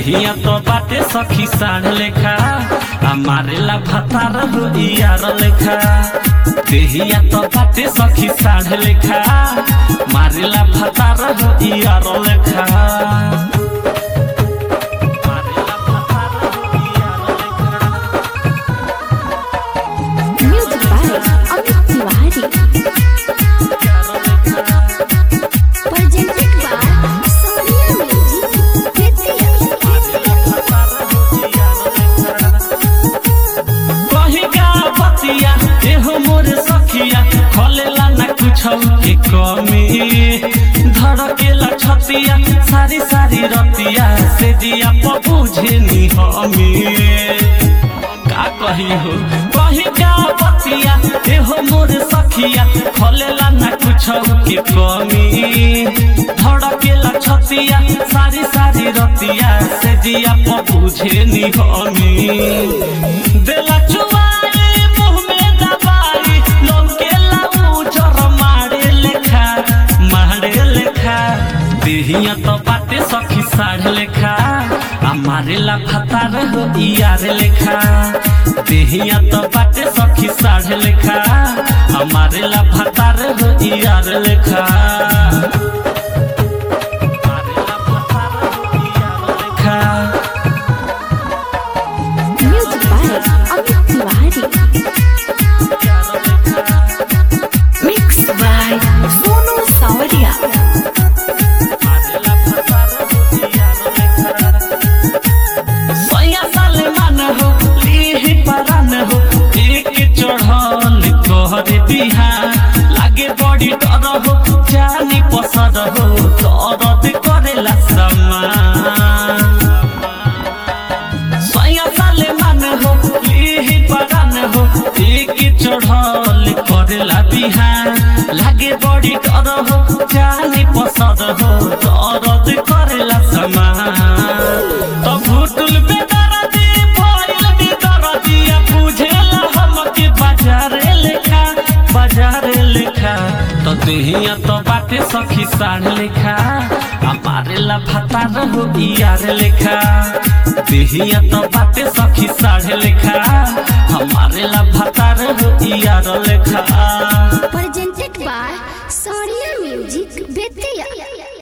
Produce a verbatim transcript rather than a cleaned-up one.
देहिया तो बाटे सखी साढ़ लेखा हमारे ला भतार हो यार लेखा। देहिया तो बाटे सखी साढ़ लेखा मारे ला भतार हो यार लेखा। खोलेला ना कुछ के कमी धड़केला छतिया सारी सारी रतिया से दिया बुझे नी हमी का कही हो कही का बतिया एहो मोर सखिया। खोलेला ना कुछ के कमी धड़केला छतिया सारी सारी रतिया से दिया बुझे नी हमी। देला चुआ देहिया तो बाटे सखी साढ़ लेखा हमारे ला भतार हो यार लेखा। देहिया तो बाटे सखी साढ़ लेखा हमारे ला भतार हो यार लेखा। लागे बड़ी डर हो जानी पसंद हो दर्द करेला समा सया साले मन हो लीही परान हो एक चढ़ल करेला बिहान। लागे बड़ी डर हो जानी पसंद हो दर्द करेला समा। तो भूतुल बेदर दी भइल दी दरदिया बुझेला हमके बाजारे लेखा बाजारे लेखा। तो देहिया तो बाटे सखी साढ़ लेखा हमारे ला भतार हो यार लेखा। देहिया तो बाटे सखी साढ़ लेखा हमारे ला भतार हो यार लेखा। Presented by Sonia Music Betia।